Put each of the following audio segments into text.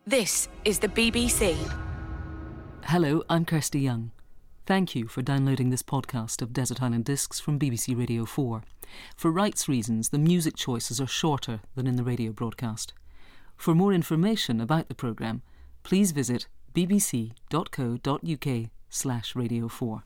This is the BBC. Hello, I'm Kirsty Young. Thank you for downloading this podcast of Desert Island Discs from BBC Radio 4. For rights reasons, the music choices are shorter than in the radio broadcast. For more information about the programme, please visit bbc.co.uk/Radio 4.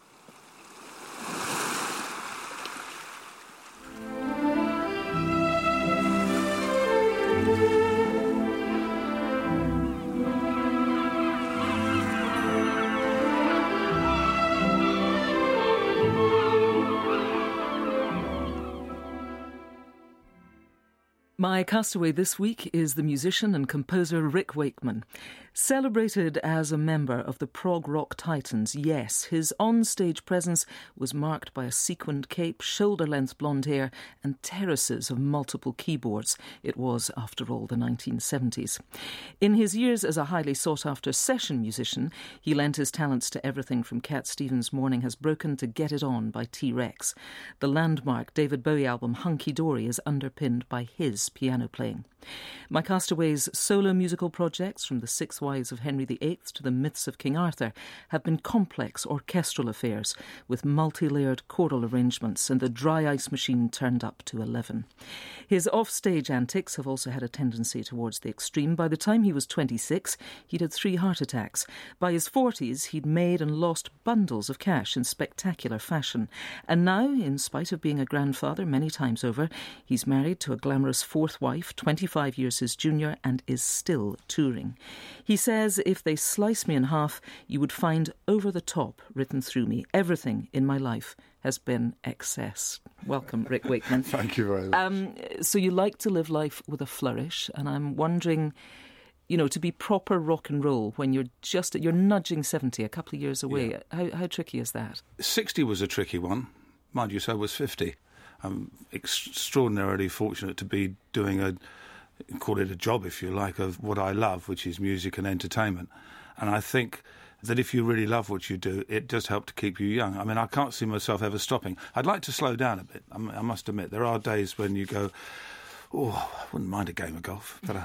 My castaway this week is the musician and composer Rick Wakeman. Celebrated as a member of the prog rock titans, Yes, his on-stage presence was marked by a sequined cape, shoulder-length blonde hair and terraces of multiple keyboards. It was, after all, the 1970s. In his years as a highly sought-after session musician, he lent his talents to everything from Cat Stevens' Morning Has Broken to Get It On by T-Rex. The landmark David Bowie album Hunky Dory is underpinned by his piano playing. My castaway's solo musical projects, from the Six Wives of Henry VIII to the Myths of King Arthur, have been complex orchestral affairs with multi-layered choral arrangements and the dry ice machine turned up to 11. His off-stage antics have also had a tendency towards the extreme. By the time he was 26, he'd had 3 heart attacks. By his 40s, he'd made and lost bundles of cash in spectacular fashion. And now, in spite of being a grandfather many times over, he's married to a glamorous 4th wife, 25 years his junior, and is still touring. He says, if they slice me in half, you would find over the top written through me. Everything in my life has been excess. Welcome, Rick Wakeman. Thank you very much. So you like to live life with a flourish, and I'm wondering, you know, to be proper rock and roll when you're nudging 70, a couple of years away, how tricky is that? 60 was a tricky one. Mind you, so was 50. I'm extraordinarily fortunate to be doing call it a job if you like, of what I love, which is music and entertainment. And I think that if you really love what you do, it does help to keep you young. I mean, I can't see myself ever stopping. I'd like to slow down a bit, I must admit. There are days when you go, oh, I wouldn't mind a game of golf. But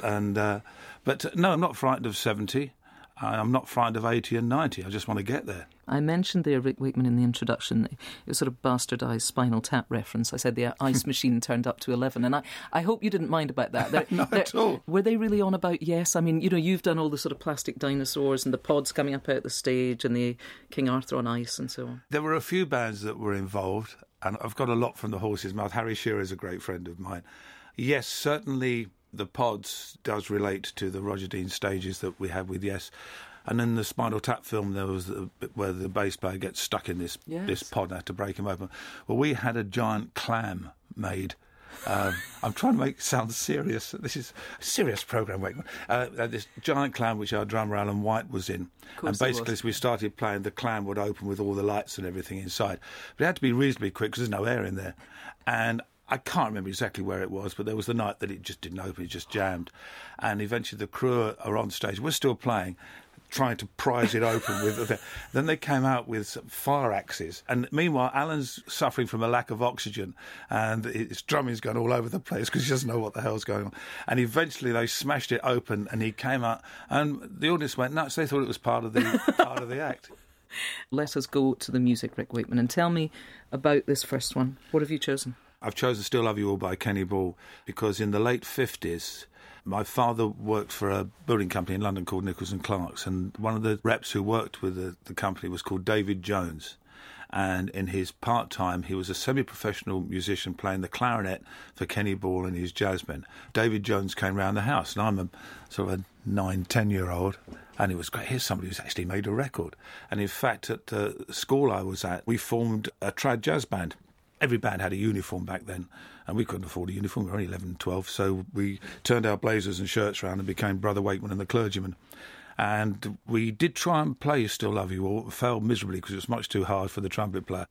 no, I'm not frightened of 70. I'm not frightened of 80 and 90. I just want to get there. I mentioned there Rick Wakeman in the introduction. It was sort of bastardised Spinal Tap reference. I said the ice machine turned up to 11, and I hope you didn't mind about that. Not at all. Were they really on about Yes? I mean, you know, you've done all the sort of plastic dinosaurs and the pods coming up out the stage and the King Arthur on ice and so on. There were a few bands that were involved, and I've got a lot from the horse's mouth. Harry Shearer is a great friend of mine. Yes, certainly the pods does relate to the Roger Dean stages that we had with Yes. And in the Spinal Tap film, there was the bit where the bass player gets stuck in this pod and had to break him open. Well, we had a giant clam made. I'm trying to make it sound serious. This is a serious programme, Wakeman. This giant clam which our drummer Alan White was in. And basically, as we started playing, the clam would open with all the lights and everything inside. But it had to be reasonably quick because there's no air in there. And I can't remember exactly where it was, but there was the night that it just didn't open, it just jammed. And eventually the crew are on stage. We're still playing, trying to prise it open with. Then they came out with some fire axes, and meanwhile Alan's suffering from a lack of oxygen, and his drumming's going all over the place because he doesn't know what the hell's going on. And eventually they smashed it open, and he came out, and the audience went nuts. They thought it was part of the act. Let us go to the music, Rick Wakeman, and tell me about this first one. What have you chosen? I've chosen Still Love You All by Kenny Ball because in the late 50s, my father worked for a building company in London called Nichols and Clarks, and one of the reps who worked with the company was called David Jones. And in his part-time, he was a semi-professional musician playing the clarinet for Kenny Ball and his jazzmen. David Jones came round the house, and I'm a sort of a 9-10-year-old, and it was great. Here's somebody who's actually made a record. And in fact, at the school I was at, we formed a trad jazz band. Every band had a uniform back then, and we couldn't afford a uniform. We were only 11, 12, so we turned our blazers and shirts around and became Brother Wakeman and the Clergyman. And we did try and play Still Love You All. It failed miserably because it was much too hard for the trumpet player.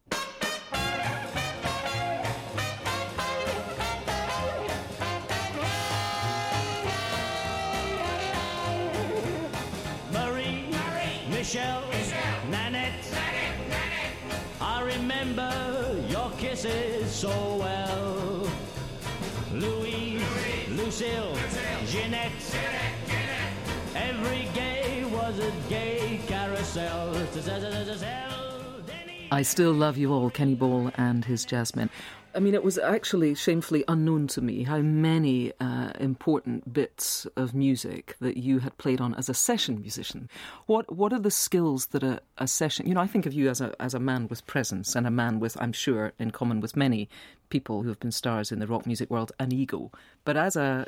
Marie, Michelle, Nanette, I remember your kisses so well. Louise, Lucille, Jeanette, Every gay was a gay carousel. I Still Love You All, Kenny Ball and his Jazzmen. I mean, it was actually shamefully unknown to me how many important bits of music that you had played on as a session musician. What are the skills that a session... You know, I think of you as a man with presence and a man with, I'm sure, in common with many people who have been stars in the rock music world, an ego. But as a...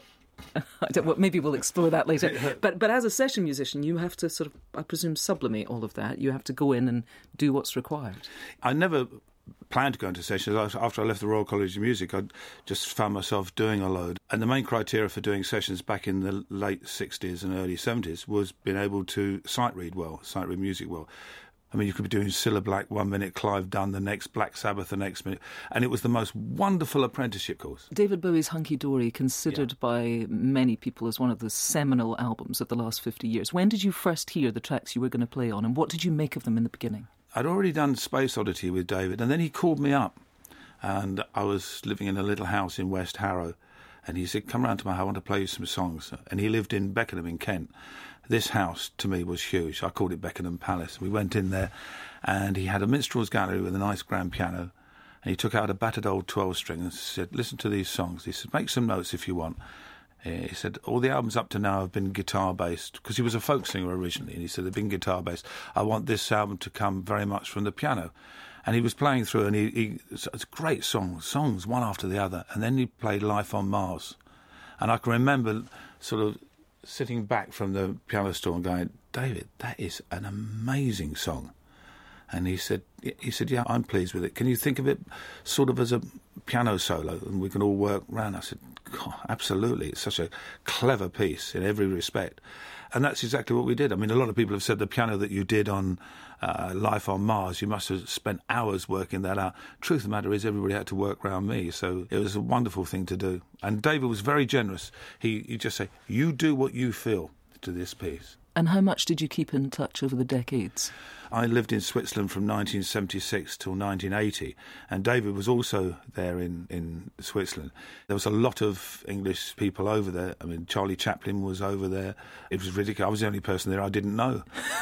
maybe we'll explore that later. But as a session musician, you have to sort of, I presume, sublimate all of that. You have to go in and do what's required. I never planned to go into sessions. After I left the Royal College of Music, I just found myself doing a load. And the main criteria for doing sessions back in the late 60s and early 70s was being able to sight read music well. I mean, you could be doing Cilla Black 1 minute, Clive Dunn the next, Black Sabbath the next minute, and it was the most wonderful apprenticeship course. David Bowie's Hunky Dory, considered by many people as one of the seminal albums of the last 50 years. When did you first hear the tracks you were going to play on, and what did you make of them in the beginning? I'd already done Space Oddity with David, and then he called me up, and I was living in a little house in West Harrow, and he said, come round to my house, I want to play you some songs. And he lived in Beckenham in Kent. This house, to me, was huge. I called it Beckenham Palace. We went in there, and he had a minstrel's gallery with a nice grand piano, and he took out a battered old 12-string and said, listen to these songs. He said, make some notes if you want. He said, all the albums up to now have been guitar-based, because he was a folk singer originally, and he said, they've been guitar-based. I want this album to come very much from the piano. And he was playing through, and it's great songs, one after the other, and then he played Life on Mars. And I can remember sort of sitting back from the piano stool and going, David, that is an amazing song. And he said, yeah, I'm pleased with it. Can you think of it sort of as a piano solo and we can all work round? I said, God, absolutely. It's such a clever piece in every respect. And that's exactly what we did. I mean, a lot of people have said the piano that you did on Life on Mars, you must have spent hours working that out. Truth of the matter is everybody had to work around me, so it was a wonderful thing to do. And David was very generous. He just said, you do what you feel to this piece. And how much did you keep in touch over the decades? I lived in Switzerland from 1976 till 1980, and David was also there in Switzerland. There was a lot of English people over there. I mean, Charlie Chaplin was over there. It was ridiculous. I was the only person there I didn't know.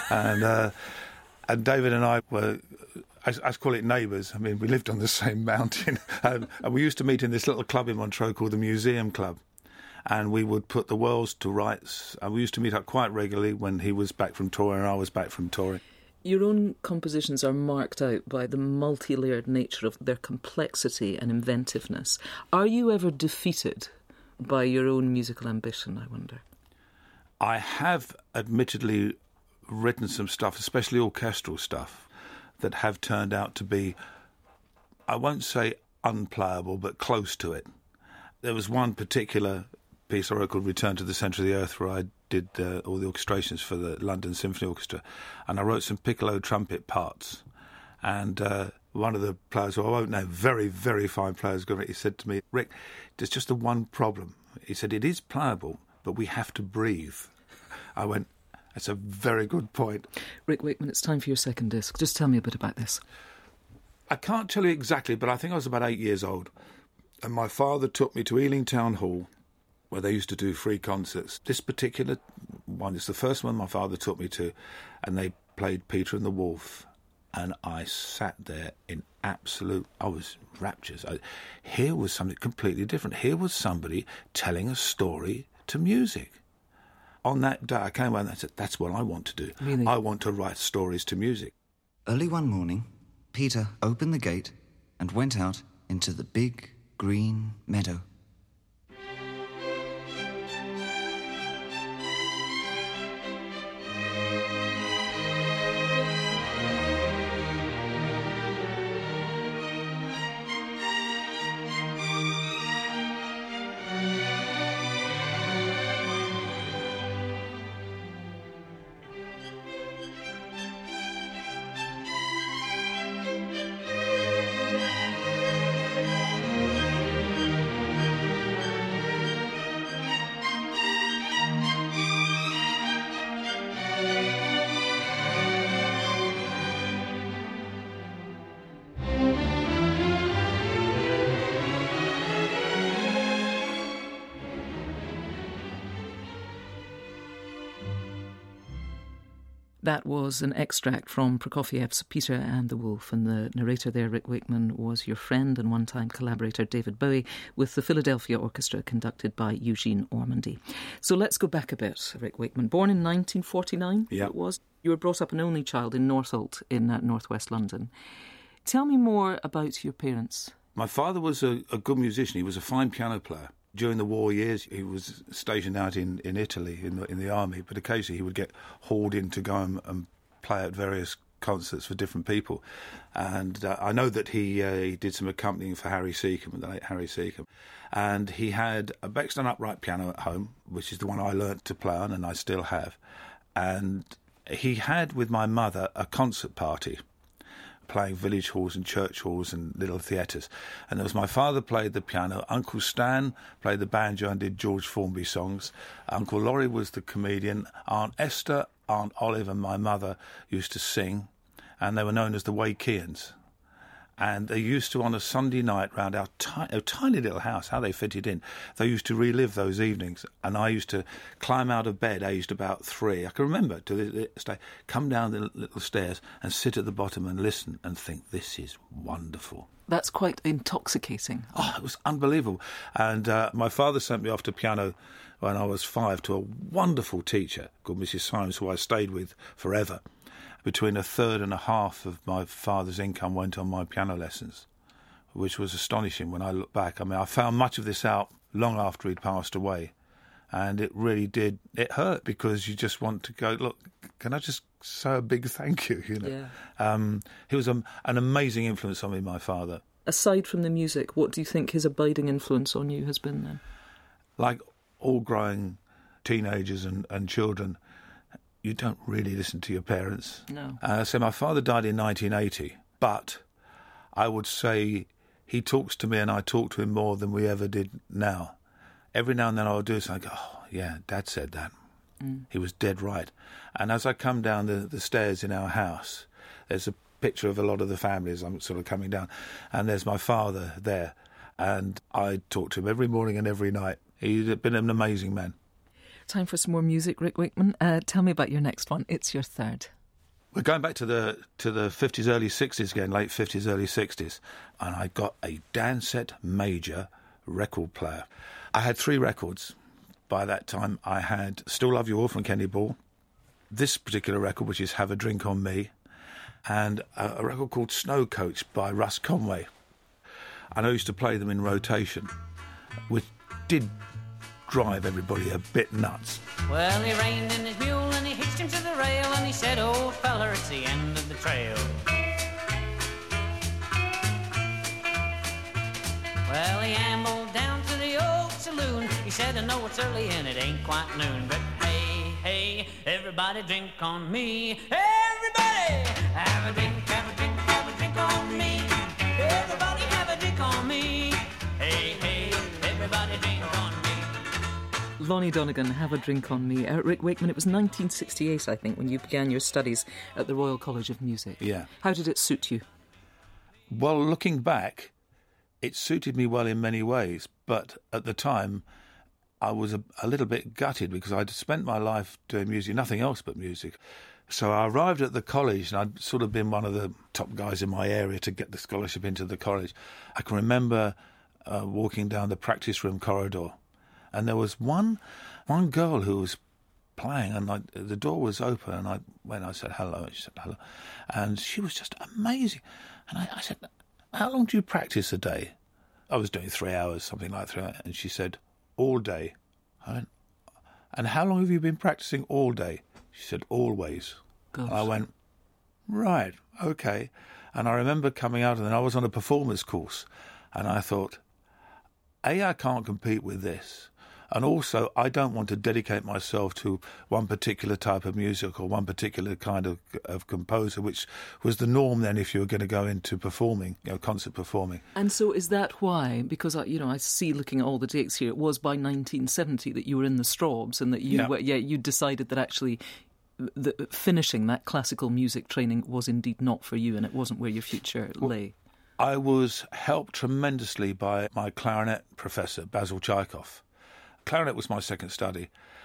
And David and I were, I call it neighbours. I mean, we lived on the same mountain. And we used to meet in this little club in Montreux called the Museum Club. And we would put the worlds to rights. And we used to meet up quite regularly when he was back from touring and I was back from touring. Your own compositions are marked out by the multi-layered nature of their complexity and inventiveness. Are you ever defeated by your own musical ambition, I wonder? I have admittedly written some stuff, especially orchestral stuff, that have turned out to be, I won't say unplayable, but close to it. There was one particular piece I wrote called Return to the Centre of the Earth, where I did all the orchestrations for the London Symphony Orchestra, and I wrote some piccolo trumpet parts. And one of the players, who I won't name, very, very fine players, he said to me, Rick, there's just the one problem. He said, it is playable, but we have to breathe. I went, that's a very good point. Rick Wakeman, it's time for your second disc. Just tell me a bit about this. I can't tell you exactly, but I think I was about 8 years old. And my father took me to Ealing Town Hall, where they used to do free concerts. This particular one is the first one my father took me to, and they played Peter and the Wolf. And I sat there in absolute... I was rapturous. Here was something completely different. Here was somebody telling a story to music. On that day, I came out and I said, that's what I want to do. Really? I want to write stories to music. Early one morning, Peter opened the gate and went out into the big green meadow. That was an extract from Prokofiev's Peter and the Wolf, and the narrator there, Rick Wakeman, was your friend and one-time collaborator David Bowie with the Philadelphia Orchestra conducted by Eugene Ormandy. So let's go back a bit, Rick Wakeman. Born in 1949, Yeah. it was. You were brought up an only child in Northolt in northwest London. Tell me more about your parents. My father was a good musician. He was a fine piano player. During the war years, he was stationed out in Italy in the army, but occasionally he would get hauled in to go and play at various concerts for different people. And I know that he did some accompanying for Harry Seacombe, the late Harry Seacombe. And he had a Bexton upright piano at home, which is the one I learnt to play on, and I still have. And he had, with my mother, a concert party, playing village halls and church halls and little theatres. And there was my father played the piano, Uncle Stan played the banjo and did George Formby songs, Uncle Laurie was the comedian, Aunt Esther, Aunt Olive and my mother used to sing, and they were known as the Wakeans. And they used to, on a Sunday night, round our tiny little house, how they fitted in, they used to relive those evenings. And I used to climb out of bed, aged about 3. I can remember to this day, come down the little stairs and sit at the bottom and listen and think, this is wonderful. That's quite intoxicating. Oh, it was unbelievable. And my father sent me off to piano when I was 5 to a wonderful teacher called Mrs. Symes, who I stayed with forever. Between a third and a half of my father's income went on my piano lessons, which was astonishing when I look back. I mean, I found much of this out long after he'd passed away, and it really did. It hurt because you just want to go, look, can I just say a big thank you, you know? Yeah. He was an amazing influence on me, my father. Aside from the music, what do you think his abiding influence on you has been then? Like all growing teenagers and children, you don't really listen to your parents. No. So my father died in 1980, but I would say he talks to me and I talk to him more than we ever did now. Every now and then I would do this and I go, oh, yeah, Dad said that. He was dead right. And as I come down the stairs in our house, there's a picture of a lot of the family as I'm sort of coming down, and there's my father there. And I talk to him every morning and every night. He's been an amazing man. Time for some more music, Rick Wakeman. Tell me about your next one. It's your third. We're going back to the 50s, early 60s again, late 50s, early 60s. And I got a Dansette Major record player. I had 3 records. By that time, I had Still Love You All from Kenny Ball, this particular record, which is Have a Drink on Me, and a record called Snow Coach by Russ Conway. And I used to play them in rotation, which did drive everybody a bit nuts. Well, he reined in his mule and he hitched him to the rail and he said, old feller, it's the end of the trail. Well, he ambled down to the old saloon. He said, I know it's early and it ain't quite noon, but hey, hey, everybody drink on me. Everybody, have a drink, have a drink, have a drink on me. Everybody have a drink on me. Hey, hey, everybody drink on me. Lonnie Donegan, Have a Drink on Me. Rick Wakeman, it was 1968, I think, when you began your studies at the Royal College of Music. Yeah. How did it suit you? Well, looking back, it suited me well in many ways, but at the time I was a little bit gutted because I'd spent my life doing music, nothing else but music. So I arrived at the college and I'd sort of been one of the top guys in my area to get the scholarship into the college. I can remember walking down the practice room corridor, and there was one girl who was playing, and the door was open, and I said hello, and she said hello, and she was just amazing. And I said, how long do you practice a day? I was doing 3 hours, something like 3 hours, and she said, all day. I went, and how long have you been practicing all day? She said, always. Gosh. I went, right, okay. And I remember coming out, and then I was on a performance course, and I thought, I can't compete with this. And also, I don't want to dedicate myself to one particular type of music or one particular kind of composer, which was the norm then if you were going to go into performing, concert performing. And so is that why, because I see looking at all the dates here, it was by 1970 that you were in the Strawbs and that you decided that actually finishing that classical music training was indeed not for you and it wasn't where your future lay. I was helped tremendously by my clarinet professor, Basil Tchaikov. Clarinet was my second study,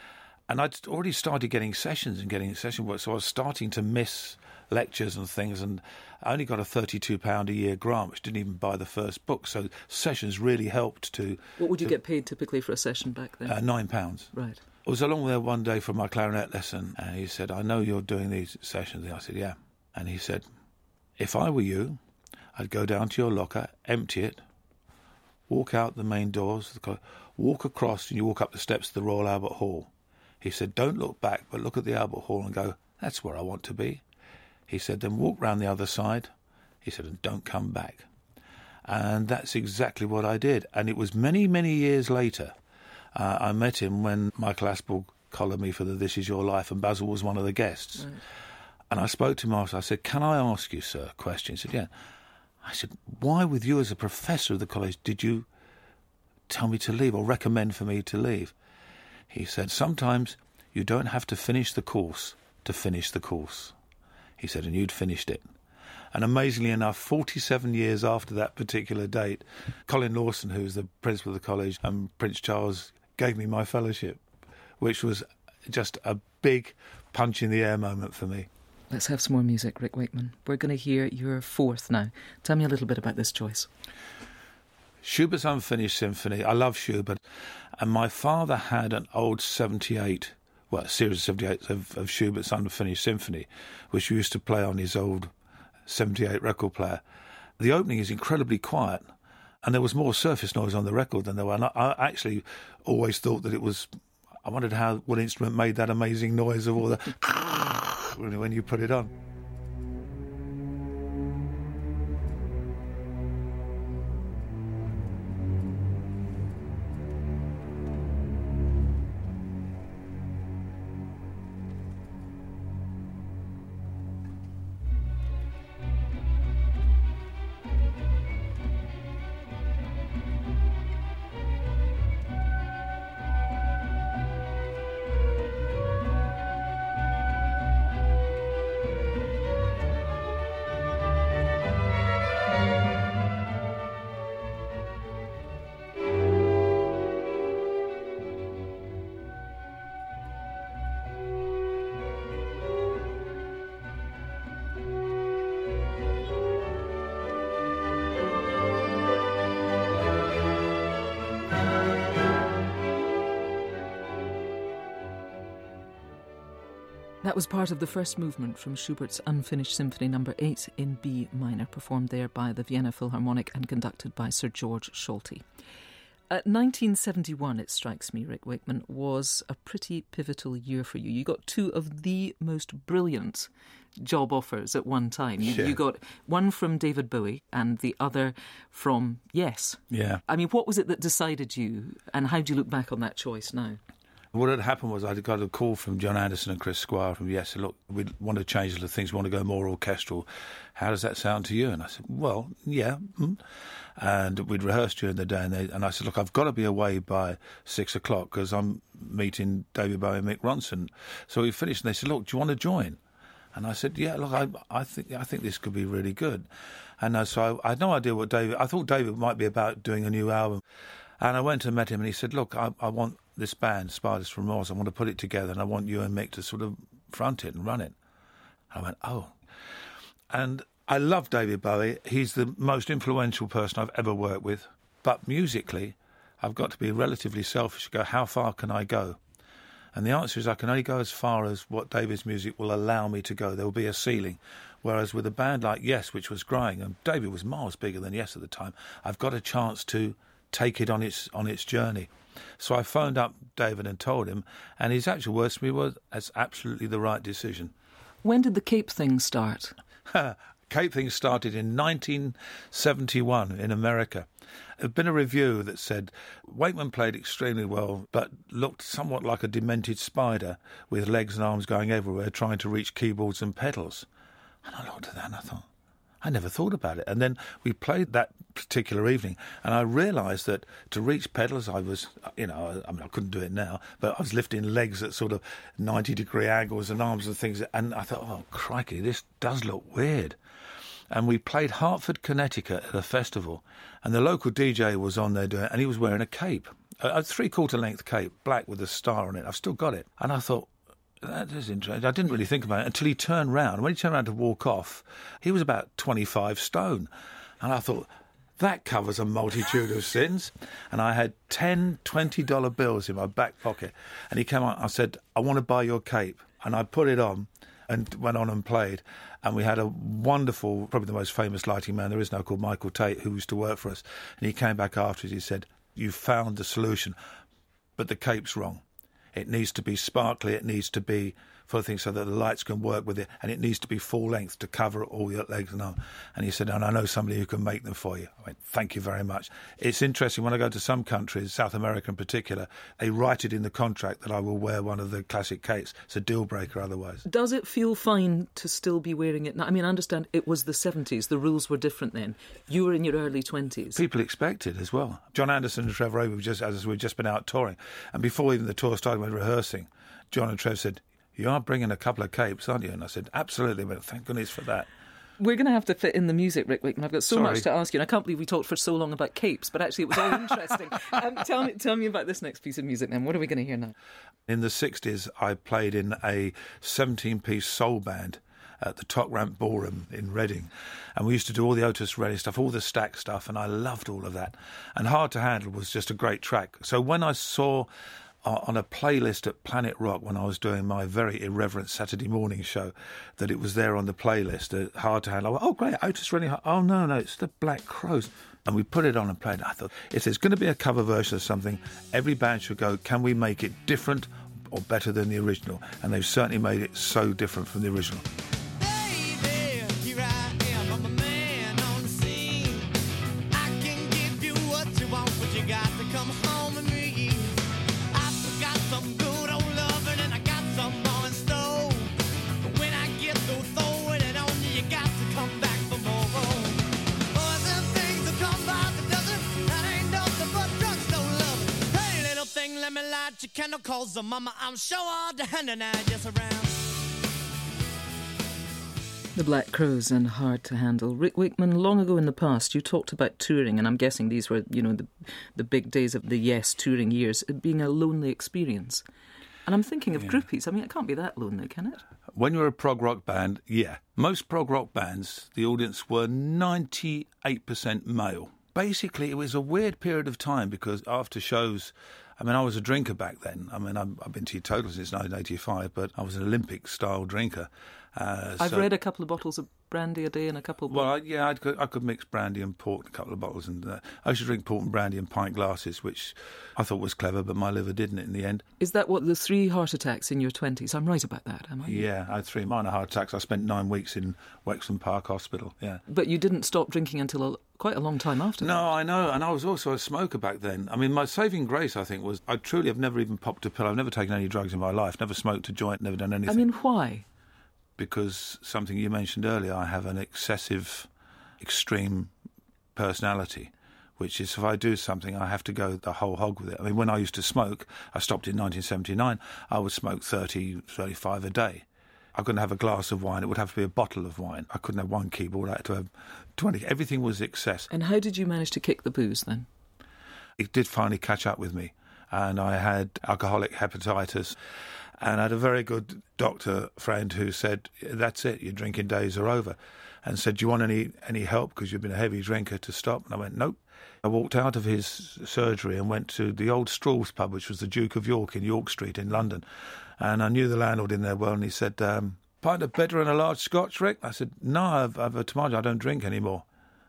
And I'd already started getting sessions work, so I was starting to miss lectures and things, and I only got a £32 a year grant, which didn't even buy the first book, so sessions really helped to... What would you get paid typically for a session back then? £9. Right. I was along there one day for my clarinet lesson, and he said, I know you're doing these sessions. And I said, yeah. And he said, if I were you, I'd go down to your locker, empty it, walk out the main doors, walk across, and you walk up the steps to the Royal Albert Hall. He said, don't look back, but look at the Albert Hall and go, that's where I want to be. He said, then walk round the other side. He said, and don't come back. And that's exactly what I did. And it was many, many years later, I met him when Michael Aspel collared me for the This Is Your Life, and Basil was one of the guests. Right. And I spoke to him after. I said, can I ask you, sir, a question? He said, yeah. I said, why with you as a professor of the college did you tell me to leave or recommend for me to leave? He said, sometimes you don't have to finish the course to finish the course. He said, and you'd finished it. And amazingly enough, 47 years after that particular date, Colin Lawson, who was the principal of the college, and Prince Charles gave me my fellowship, which was just a big punch in the air moment for me. Let's have some more music, Rick Wakeman. We're going to hear your fourth now. Tell me a little bit about this choice. Schubert's Unfinished Symphony. I love Schubert. And my father had an old 78, well, a series of 78s of Schubert's Unfinished Symphony, which he used to play on his old 78 record player. The opening is incredibly quiet, and there was more surface noise on the record than there were. And I actually always thought that it was... I wondered what instrument made that amazing noise of all the... when you put it on. That was part of the first movement from Schubert's Unfinished Symphony No. 8 in B minor, performed there by the Vienna Philharmonic and conducted by Sir George Solti. 1971, it strikes me, Rick Wakeman, was a pretty pivotal year for you. You got two of the most brilliant job offers at one time. You got one from David Bowie and the other from Yes. Yeah. I mean, what was it that decided you, and how do you look back on that choice now? What had happened was I'd got a call from John Anderson and Chris Squire from Yes. Look, we want to change the things. We want to go more orchestral. How does that sound to you? And I said, well, yeah. And we'd rehearsed during the day. And I said, look, I've got to be away by 6 o'clock because I'm meeting David Bowie and Mick Ronson. So we finished, and they said, look, do you want to join? And I said, yeah, look, I think this could be really good. And so I had no idea what David... I thought David might be about doing a new album. And I went and met him, and he said, look, I want this band, Spiders from Mars, I want to put it together, and I want you and Mick to sort of front it and run it. And I went, oh. And I love David Bowie. He's the most influential person I've ever worked with. But musically, I've got to be relatively selfish and go, how far can I go? And the answer is I can only go as far as what David's music will allow me to go. There will be a ceiling. Whereas with a band like Yes, which was growing, and David was miles bigger than Yes at the time, I've got a chance to take it on its journey. So I phoned up David and told him, and his actual words to me was, that's absolutely the right decision. When did the Cape thing start? Cape thing started in 1971 in America. There had been a review that said Wakeman played extremely well, but looked somewhat like a demented spider with legs and arms going everywhere, trying to reach keyboards and pedals. And I looked at that and I thought, I never thought about it. And then we played that particular evening, and I realised that to reach pedals, I was, I couldn't do it now, but I was lifting legs at sort of 90-degree angles and arms and things, and I thought, oh, crikey, this does look weird. And we played Hartford, Connecticut at a festival, and the local DJ was on there doing it, and he was wearing a cape, a 3/4 length cape, black with a star on it. I've still got it. And I thought, that is interesting. I didn't really think about it until he turned round. When he turned around to walk off, he was about 25 stone. And I thought, that covers a multitude of sins. And I had 10 $20 bills in my back pocket. And he came out, I said, I want to buy your cape. And I put it on and went on and played. And we had a wonderful, probably the most famous lighting man there is now, called Michael Tate, who used to work for us. And he came back afterwards, he said, you found the solution, but the cape's wrong. It needs to be sparkly, it needs to be full of things so that the lights can work with it, and it needs to be full length to cover all your legs and arms. And he said, and I know somebody who can make them for you. I went, thank you very much. It's interesting, when I go to some countries, South America in particular, they write it in the contract that I will wear one of the classic capes. It's a deal breaker otherwise. Does it feel fine to still be wearing it now? I mean, I understand it was the 70s, the rules were different then. You were in your early 20s. People expect it as well. John Anderson and Trevor Abraham, we've just been out touring, and before even the tour started, we were rehearsing, John and Trev said, you are bringing a couple of capes, aren't you? And I said, absolutely, but thank goodness for that. We're going to have to fit in the music, Rick Wakeman. I've got so much to ask you, and I can't believe we talked for so long about capes, but actually it was all interesting. Tell me about this next piece of music then. What are we going to hear now? In the 60s, I played in a 17-piece soul band at the Top Ramp Ballroom in Reading. And we used to do all the Otis Redding stuff, all the Stax stuff, and I loved all of that. And Hard to Handle was just a great track. So when I saw on a playlist at Planet Rock, when I was doing my very irreverent Saturday morning show, that it was there on the playlist, Hard to Handle. I went, oh, great, Otis Redding. Oh, no, it's the Black Crowes. And we put it on and played it. I thought, if there's going to be a cover version of something, every band should go, can we make it different or better than the original? And they've certainly made it so different from the original. You cannot call the mama, I'm sure all the hand and I just around. The Black Crowes and Hard to Handle. Rick Wakeman, long ago in the past, you talked about touring, and I'm guessing these were, the big days of the Yes touring years, being a lonely experience. And I'm thinking of groupies. I mean, it can't be that lonely, can it? When you're a prog rock band, yeah. Most prog rock bands, the audience were 98% male. Basically, it was a weird period of time because after shows, I mean, I was a drinker back then. I mean, I've been teetotal since 1985, but I was an Olympic-style drinker. I've read a couple of bottles of brandy a day and a couple of... Well, I could mix brandy and port in a couple of bottles. And I used to drink port and brandy in pint glasses, which I thought was clever, but my liver didn't in the end. Is that what, the 3 heart attacks in your 20s? I'm right about that, am I? Yeah, I had 3 minor heart attacks. I spent 9 weeks in Wexham Park Hospital, yeah. But you didn't stop drinking until quite a long time after that. No, I know, and I was also a smoker back then. I mean, my saving grace, I think, was I truly have never even popped a pill. I've never taken any drugs in my life, never smoked a joint, never done anything. I mean, why? Because something you mentioned earlier, I have an excessive, extreme personality, which is if I do something, I have to go the whole hog with it. I mean, when I used to smoke, I stopped in 1979, I would smoke 30, 35 a day. I couldn't have a glass of wine, it would have to be a bottle of wine. I couldn't have one keyboard, I had to have 20. Everything was excess. And how did you manage to kick the booze then? It did finally catch up with me, and I had alcoholic hepatitis. And I had a very good doctor friend who said, that's it, your drinking days are over. And said, do you want any help because you've been a heavy drinker to stop? And I went, nope. I walked out of his surgery and went to the old Straw's pub, which was the Duke of York in York Street in London. And I knew the landlord in there well, and he said, pint of bitter and a large scotch, Rick? I said, no, I've a tomato, I don't drink anymore.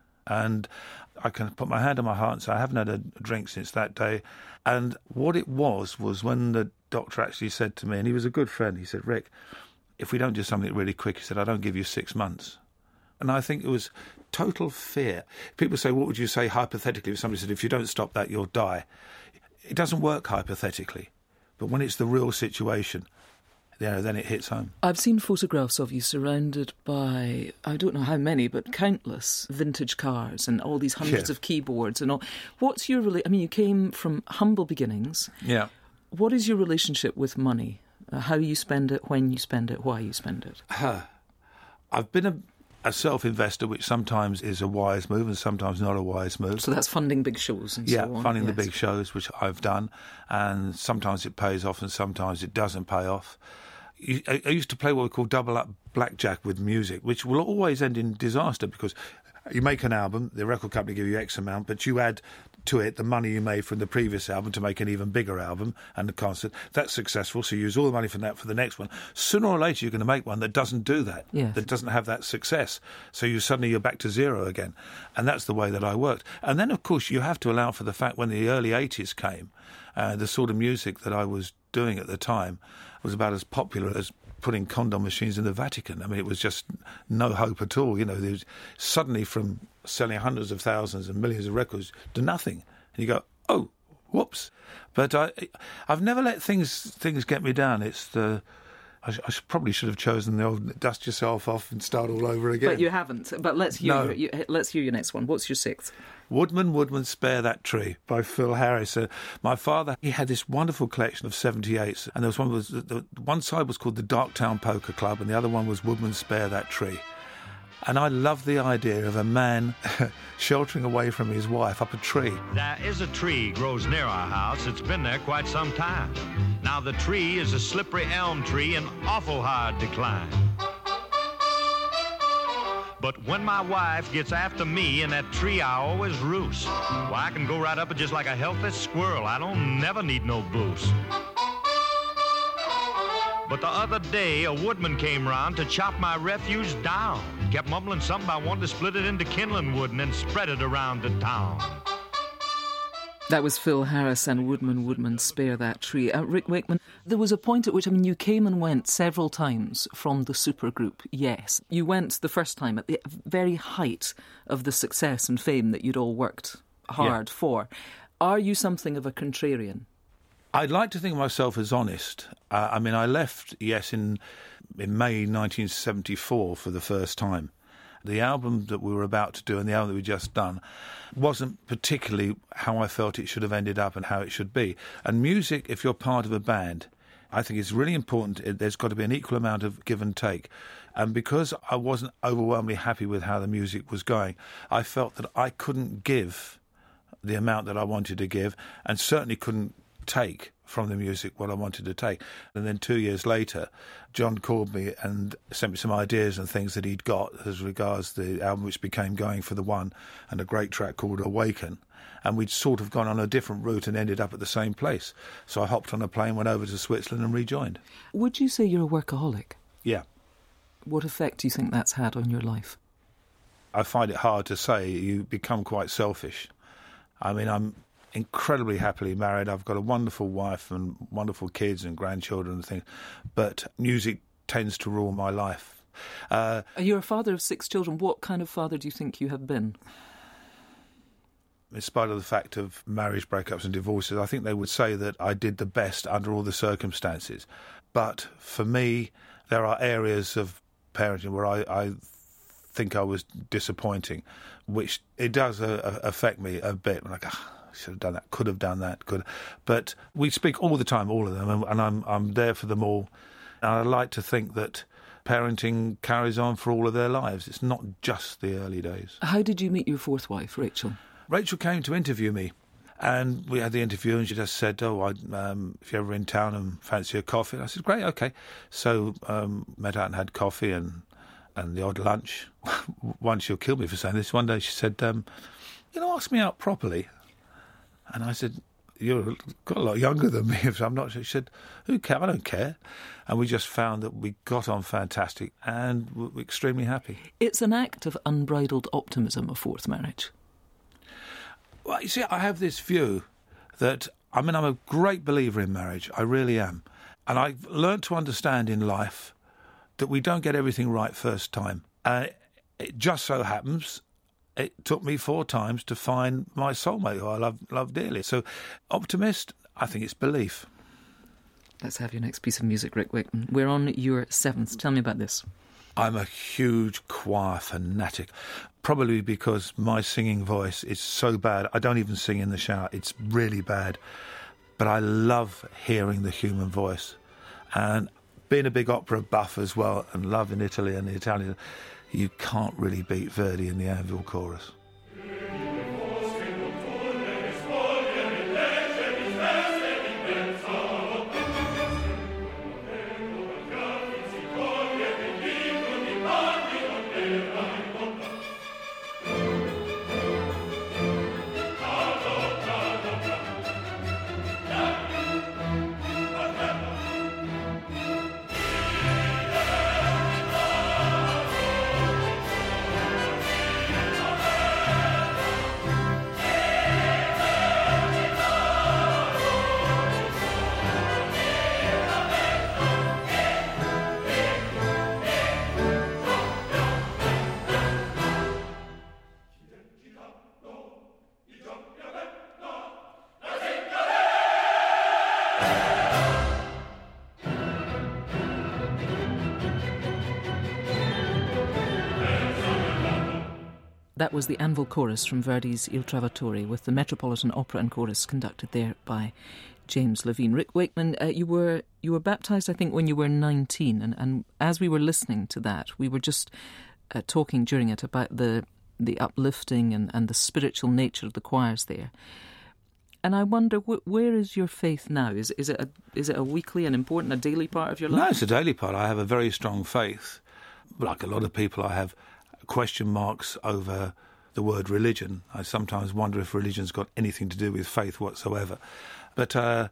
And I can put my hand on my heart and say I haven't had a drink since that day. And what it was when the doctor actually said to me, and he was a good friend, he said, Rick, if we don't do something really quick, he said, I don't give you 6 months. And I think it was total fear. People say, what would you say hypothetically if somebody said, if you don't stop that, you'll die? It doesn't work hypothetically. But when it's the real situation, then it hits home. I've seen photographs of you surrounded by, I don't know how many, but countless vintage cars and all these hundreds of keyboards and all. What's your I mean, you came from humble beginnings. Yeah. What is your relationship with money? How you spend it, when you spend it, why you spend it? I've been a self-investor, which sometimes is a wise move and sometimes not a wise move. So that's funding big shows and so on. Funding the big shows, which I've done, and sometimes it pays off and sometimes it doesn't pay off. I used to play what we call double-up blackjack with music, which will always end in disaster because you make an album, the record company give you X amount, but you add to it the money you made from the previous album to make an even bigger album and the concert. That's successful, so you use all the money from that for the next one. Sooner or later, you're going to make one that doesn't do that, that doesn't have that success. So you're back to zero again. And that's the way that I worked. And then, of course, you have to allow for the fact when the early 80s came, the sort of music that I was doing at the time was about as popular as putting condom machines in the Vatican. I mean, it was just no hope at all. You know, there was suddenly from selling hundreds of thousands and millions of records to nothing. And you go, oh, whoops. But I've never let things get me down. It's I probably should have chosen the old dust yourself off and start all over again. But you haven't. But let's hear your next one. What's your sixth? Woodman, Woodman, Spare That Tree by Phil Harris. My father, he had this wonderful collection of 78s, and there was one side was called the Darktown Poker Club, and the other one was Woodman, Spare That Tree. And I love the idea of a man sheltering away from his wife up a tree. There is a tree grows near our house. It's been there quite some time. Now the tree is a slippery elm tree in awful hard decline. But when my wife gets after me in that tree, I always roost. Why, I can go right up it just like a healthy squirrel. I don't never need no boost. But the other day, a woodman came round to chop my refuge down. Kept mumbling something about wanting to split it into kindling wood and then spread it around the town. That was Phil Harris and Woodman, Woodman, Spare That Tree. Rick Wakeman, there was a point at which, you came and went several times from the supergroup, Yes. You went the first time at the very height of the success and fame that you'd all worked hard for. Are you something of a contrarian? I'd like to think of myself as honest. I left Yes in May 1974 for the first time. The album that we were about to do and the album that we'd just done wasn't particularly how I felt it should have ended up and how it should be. And music, if you're part of a band, I think it's really important. There's got to be an equal amount of give and take. And because I wasn't overwhelmingly happy with how the music was going, I felt that I couldn't give the amount that I wanted to give and certainly couldn't take from the music what I wanted to take. And then 2 years later, John called me and sent me some ideas and things that he'd got as regards the album which became Going for the One and a great track called Awaken. And we'd sort of gone on a different route and ended up at the same place. So I hopped on a plane, went over to Switzerland and rejoined. Would you say you're a workaholic? Yeah. What effect do you think that's had on your life? I find it hard to say. You become quite selfish. I'm incredibly happily married. I've got a wonderful wife and wonderful kids and grandchildren and things, but music tends to rule my life. You're a father of 6 children. What kind of father do you think you have been? In spite of the fact of marriage breakups and divorces, I think they would say that I did the best under all the circumstances. But for me, there are areas of parenting where I think I was disappointing, which it does affect me a bit. Like, should have done that, could have done that, But we speak all the time, all of them, and I'm there for them all. And I like to think that parenting carries on for all of their lives. It's not just the early days. How did you meet your fourth wife, Rachel? Rachel came to interview me, and we had the interview, and she just said, if you're ever in town and fancy a coffee. And I said, great, okay. So met out and had coffee and the odd lunch. Once she'll kill me for saying this. One day she said, ask me out properly. And I said, you're got a lot younger than me, if I'm not sure. She said, who cares? I don't care. And we just found that we got on fantastic and we're extremely happy. It's an act of unbridled optimism, a fourth marriage. Well, you see, I have this view that, I'm a great believer in marriage. I really am. And I've learned to understand in life that we don't get everything right first time. It just so happens it took me 4 times to find my soulmate, who I love dearly. So, optimist, I think it's belief. Let's have your next piece of music, Rick Wakeman. We're on your 7th. Tell me about this. I'm a huge choir fanatic, probably because my singing voice is so bad. I don't even sing in the shower. It's really bad. But I love hearing the human voice. And being a big opera buff as well, and loving Italy and the Italian, you can't really beat Verdi in the Anvil Chorus. That was the Anvil Chorus from Verdi's Il Trovatore, with the Metropolitan Opera and Chorus conducted there by James Levine. Rick Wakeman, you were baptised, I think, when you were 19, and as we were listening to that, we were just talking during it about the uplifting and the spiritual nature of the choirs there. And I wonder, where is your faith now? Is it a weekly and important, a daily part of your life? No, it's a daily part. I have a very strong faith. Like a lot of people, I have question marks over the word religion. I sometimes wonder if religion's got anything to do with faith whatsoever. But I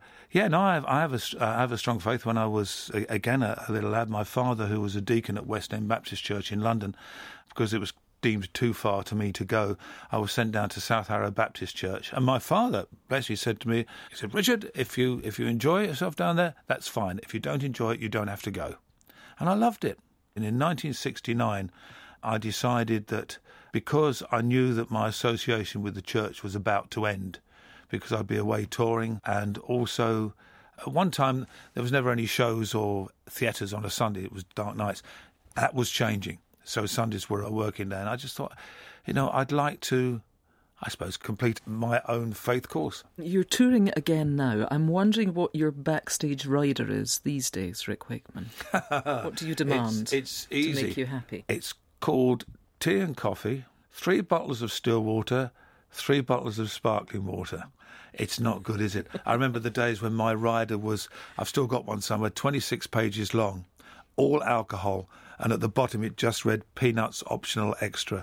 have a strong faith. When I was again a little lad, my father, who was a deacon at West End Baptist Church in London, because it was deemed too far to me to go, I was sent down to South Harrow Baptist Church, and my father basically said to me, he said, "Richard, if you enjoy yourself down there, that's fine. If you don't enjoy it, you don't have to go." And I loved it. And in 1969, I decided that because I knew that my association with the church was about to end, because I'd be away touring, and also at one time there was never any shows or theatres on a Sunday, it was dark nights. That was changing. So Sundays were a working day, and I just thought, I'd like to, I suppose, complete my own faith course. You're touring again now. I'm wondering what your backstage rider is these days, Rick Wakeman. What do you demand it's easy to make you happy? It's called tea and coffee, 3 bottles of still water, 3 bottles of sparkling water. It's not good, is it? I remember the days when my rider was, I've still got one somewhere, 26 pages long, all alcohol, and at the bottom it just read peanuts optional extra.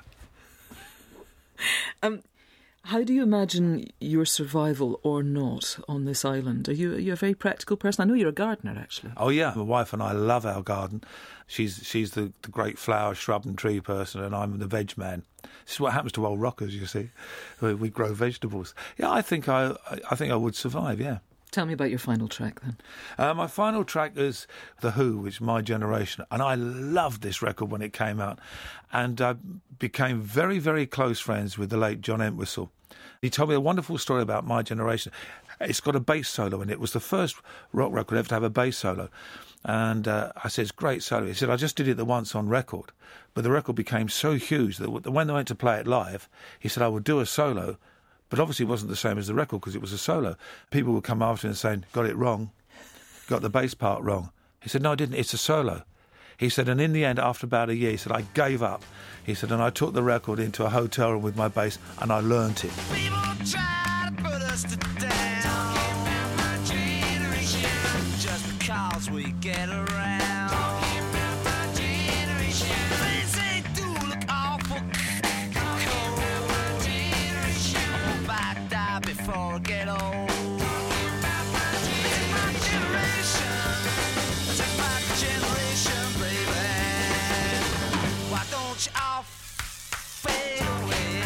How do you imagine your survival or not on this island? Are you a very practical person? I know you're a gardener, actually. Oh, yeah. My wife and I love our garden. She's the great flower, shrub and tree person, and I'm the veg man. This is what happens to old rockers, you see. We grow vegetables. Yeah, I think I would survive, yeah. Tell me about your final track, then. My final track is The Who, which is My Generation, and I loved this record when it came out, and I became very, very close friends with the late John Entwistle. He told me a wonderful story about My Generation. It's got a bass solo in it. It was the first rock record ever to have a bass solo. And I said, "It's a great solo." He said, "I just did it the once on record, but the record became so huge that when they went to play it live, he said, I would do a solo, but obviously it wasn't the same as the record because it was a solo. People would come after and saying, got it wrong, got the bass part wrong." He said, "No, I didn't, it's a solo." He said, and in the end, after about a year, he said, I gave up. He said, and I took the record into a hotel room with my bass and I learnt it. People try to put us to down. Talking about my generation. Just because we get around. Talking about my generation. Things they do look awful. Talking about my generation. I hope I die before I get old. Talking about my generation. My generation. Take my generation, baby. Why don't you all fade away?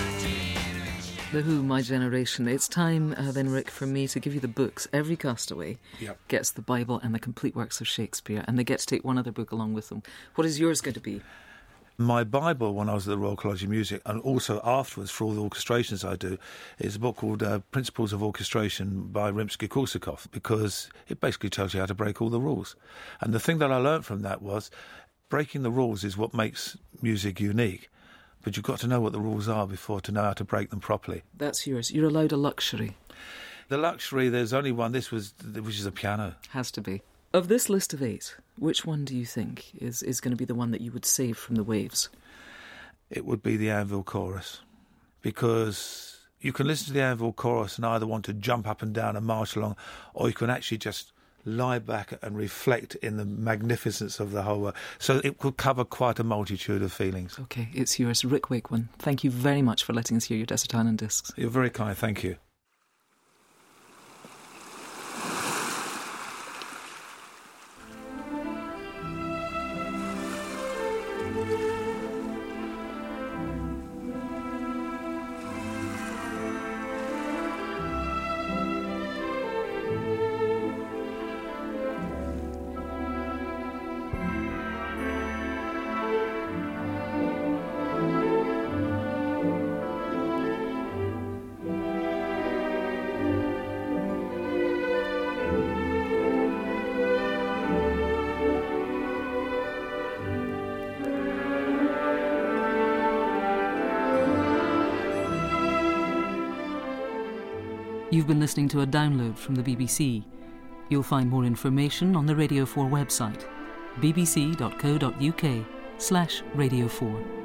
The Who, My Generation. It's time, then, Rick, for me to give you the books. Every castaway gets the Bible and the complete works of Shakespeare, and they get to take one other book along with them. What is yours going to be? My Bible, when I was at the Royal College of Music, and also afterwards for all the orchestrations I do, is a book called Principles of Orchestration by Rimsky-Korsakov, because it basically tells you how to break all the rules. And the thing that I learned from that was breaking the rules is what makes music unique. But you've got to know what the rules are before to know how to break them properly. That's yours. You're allowed a luxury. The luxury, there's only one, which is a piano. Has to be. Of this list of 8, which one do you think is going to be the one that you would save from the waves? it would be the Anvil Chorus, because you can listen to the Anvil Chorus and either want to jump up and down and march along, or you can actually just lie back and reflect in the magnificence of the whole work. So it could cover quite a multitude of feelings. OK, it's yours, Rick Wakeman. Thank you very much for letting us hear your Desert Island Discs. You're very kind, thank you. You've been listening to a download from the BBC. You'll find more information on the Radio 4 website, bbc.co.uk/Radio 4.